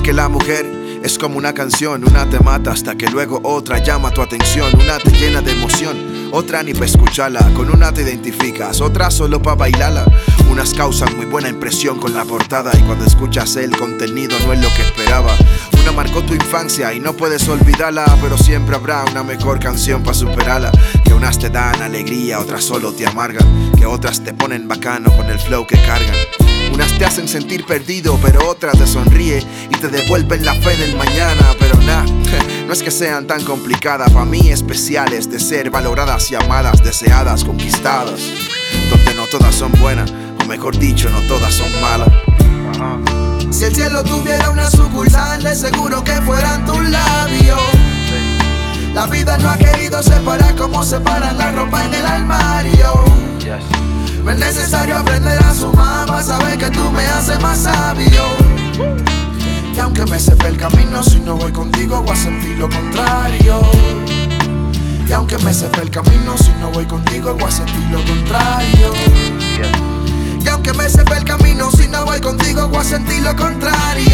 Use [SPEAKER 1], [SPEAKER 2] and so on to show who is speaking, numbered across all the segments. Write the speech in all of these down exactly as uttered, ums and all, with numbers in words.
[SPEAKER 1] Dicen que la mujer es como una canción, una te mata hasta que luego otra llama tu atención. Una te llena de emoción, otra ni pa' escucharla. Con una te identificas, otra solo pa' bailarla. Unas causan muy buena impresión con la portada y cuando escuchas el contenido no es lo que esperaba. Una marcó tu infancia y no puedes olvidarla, pero siempre habrá una mejor canción pa' superarla. Que unas te dan alegría, otras solo te amargan, que otras te ponen bacano con el flow que cargan. Unas te hacen sentir perdido, pero otras te sonríe y te devuelven la fe del mañana. Pero nah, no es que sean tan complicadas, pa' mí especiales de ser valoradas y amadas, deseadas, conquistadas. Donde no todas son buenas, o mejor dicho, no todas son malas. Ajá.
[SPEAKER 2] Si el cielo tuviera una sucursal, de seguro que fueran tus labios. La vida no ha querido separar como separan la ropa en el armario. No es necesario aprender a sumar para saber que tú me haces más sabio. Y aunque me sepa el camino, si no voy contigo voy a sentir lo contrario. Y aunque me sepa el camino, si no voy contigo voy a sentir lo contrario. Y aunque me sepa el camino, si no voy contigo voy a sentir lo contrario.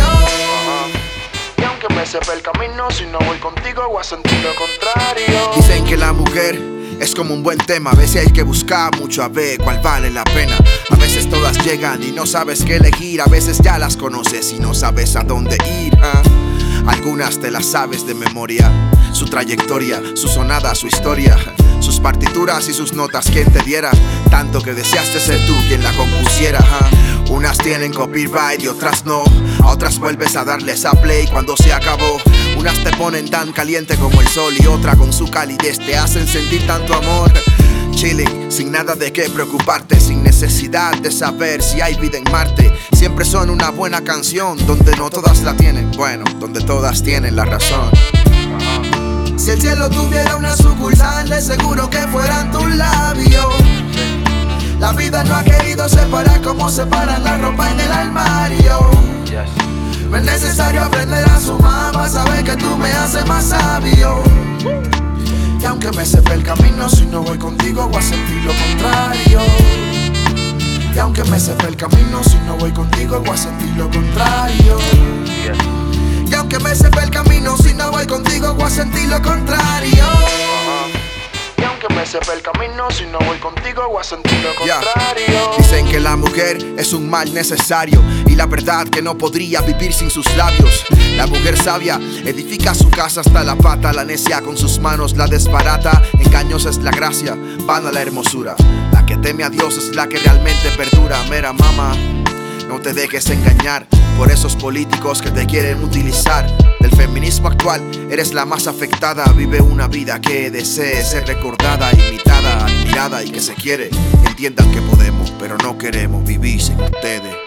[SPEAKER 2] Y aunque me sepa el camino, si no voy contigo voy a sentir lo contrario.
[SPEAKER 1] Dicen que la mujer es como un buen tema, a veces hay que buscar mucho a ver cuál vale la pena. A veces todas llegan y no sabes qué elegir, a veces ya las conoces y no sabes a dónde ir. ¿eh? Algunas te las sabes de memoria, su trayectoria, su sonada, su historia, sus partituras y sus notas, quien te diera tanto que deseaste ser tú quien la compusiera. ¿eh? Unas tienen copyright y otras no, a otras vuelves a darles a play cuando se acabó. Unas te ponen tan caliente como el sol y otra con su calidez te hacen sentir tanto amor. Chilling, sin nada de qué preocuparte, sin necesidad de saber si hay vida en Marte. Siempre son una buena canción, donde no todas la tienen, bueno, donde todas tienen la razón.
[SPEAKER 2] Si el cielo tuviera una sucursal, de seguro que fueran tus labios. La vida no ha querido separar como separan la ropa en el armario. No es necesario aprender a sumar para saber que tú me haces más sabio. Y aunque me sepa el camino, si no voy contigo voy a sentir lo contrario. Y aunque me sepa el camino, si no voy contigo voy a sentir lo contrario. Y aunque me sepa el camino, si no voy contigo voy a sentir lo contrario. Y aunque me sepa el camino, si no voy contigo voy a sentir lo contrario.
[SPEAKER 1] Yeah. Dicen que la mujer es un mal necesario y la verdad que no podría vivir sin sus labios. La mujer sabia edifica su casa hasta la pata, la necia con sus manos la desbarata. Engañosa es la gracia, vana la hermosura. La que teme a Dios es la que realmente perdura. Mira mama, no te dejes engañar por esos políticos que te quieren utilizar. Del feminismo actual eres la más afectada. Vive una vida que desee ser recordada, imitada, admirada y que se quiere. Entiendan que podemos, pero no queremos vivir sin ustedes.